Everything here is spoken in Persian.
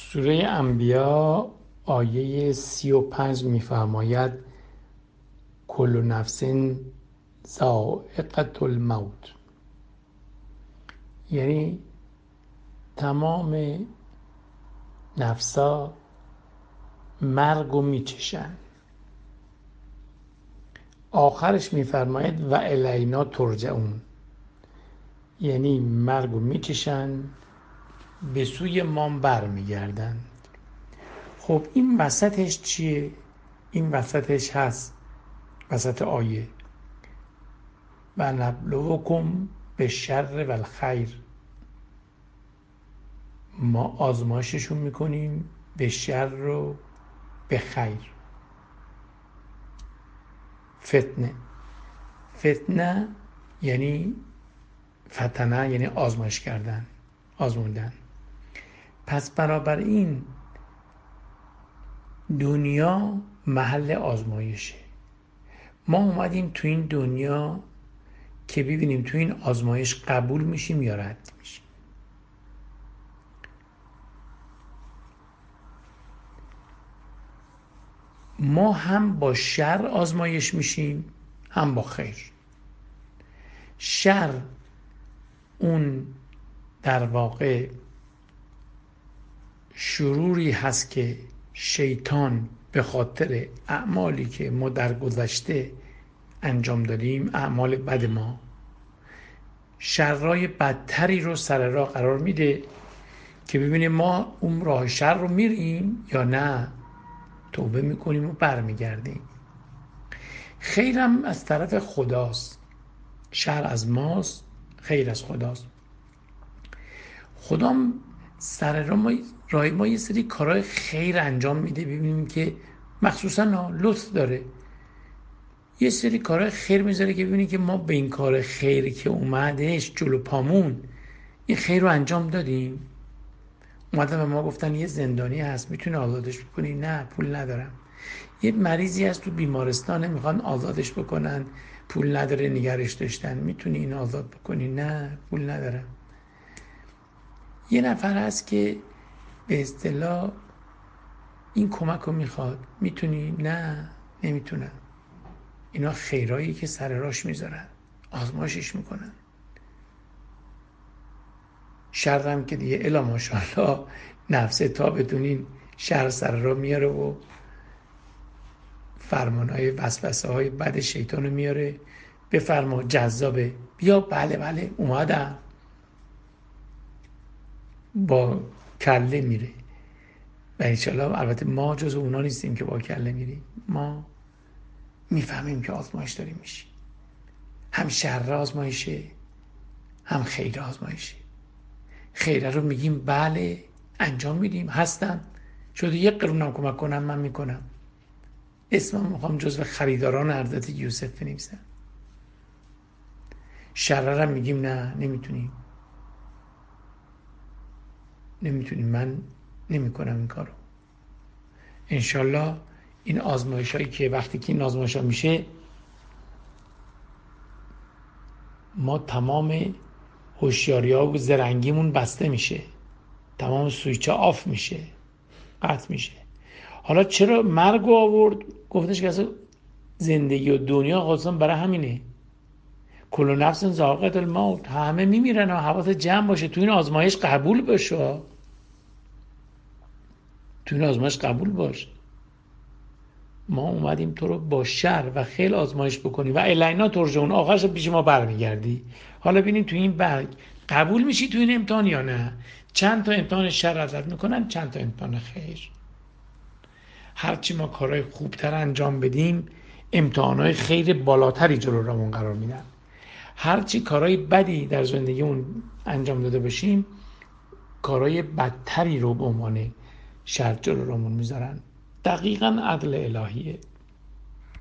سوره انبیا آیه 35 می‌فرماید کل نفس ذائقة الموت، یعنی تمام نفسا مرگ رو میچشن. آخرش میفرماید و الینا ترجعون، یعنی مرگ رو میچشن به سوی ما برمیگردن. خب این وسطش چیه؟ این وسطش هست وسط آیه و نبلوکم به شر و الخیر، ما آزمایششون میکنیم به شر و به خیر. فتنه یعنی فتنه، یعنی آزمایش کردن، آزموندن. پس برابر این دنیا محل آزمایشه. ما اومدیم تو این دنیا که ببینیم تو این آزمایش قبول میشیم یا رد میشیم. ما هم با شر آزمایش میشیم هم با خیر. شر اون در واقع شروری هست که شیطان به خاطر اعمالی که ما در گذشته انجام دادیم، اعمال بد ما، شرای بدتری رو سر راه قرار میده که ببینیم ما اون راه شر رو میریم یا نه، توبه میکنیم و برمیگردیم. خیرم از طرف خداست، شر از ماست، خیر از خداست. خدا سر راه ما یه سری کارهای خیر انجام میده، ببینیم که مخصوصا لطف داره، یه سری کارهای خیر میذاره که ببینیم که ما به این کار خیری که اومدهش جلو پامون این خیر رو انجام دادیم. اومدن به ما گفتن یه زندانی هست میتونه آزادش بکنی، نه پول ندارم. یه مریضی هست تو بیمارستانه میخوان آزادش بکنن، پول نداره نگرش داشتن، میتونی این آزاد بکنی، نه پول ندارم. یه نفر هست که به اصطلاح این کمک رو میخواد، میتونی، نه نمیتونم. اینا خیرایی که سر راش میذارن، آزمایشش میکنن. شرم که دیگه الا ماشاءالله نفسه تا بتونین شر سر را میاره و فرمانهای وسوسه های بد شیطان رو میاره. بفرما جذابه، بیا، بله اومدم، با کله میره. و انشالله البته ما جز اونا نیستیم که با کله میریم، ما میفهمیم که آزمایش داریم میشیم، هم شر آزمایشه هم خیر آزمایشه. خیره رو میگیم بله انجام میدیم، هستم، شده یک قرونم کمک کنم من میکنم، اسمم میخوام جزو خریداران حضرت یوسف بنویسم. شر رو میگیم نه نمیتونیم، من نمیکنم این کارو. انشالله این آزمایش هایی که وقتی که این آزمایش ها میشه ما تمام هوشیاری ها و زرنگیمون بسته میشه، تمام سویچ ها آف میشه، قطع میشه. حالا چرا مرگ رو آورد؟ گفتش که اصلا زندگی و دنیا خواستم برای همینه، کل نفس ذائقة الموت، همه میمیرن و حواست جمع باشه، تو این آزمایش قبول باشه، تو این آزمایش قبول باش. ما اومدیم تو رو با شر و خیر آزمایش بکنیم و الینا ترجعون، آخرش پیش ما برمیگردی. حالا ببینیم تو این برگ قبول میشی تو این امتحان یا نه. چند تا امتحان شر ازت میکنن، چند تا امتحان خیر. هرچی ما کارهای خوبتر انجام بدیم امتحانهای خیر بالاتری جلو رامون قرار میدن. هرچی کارهای بدی در زندگیمون انجام داده باشیم کارهای بدتری رو به عنوان شر جلو رامون میذارن. دقیقاً عدل الهیه.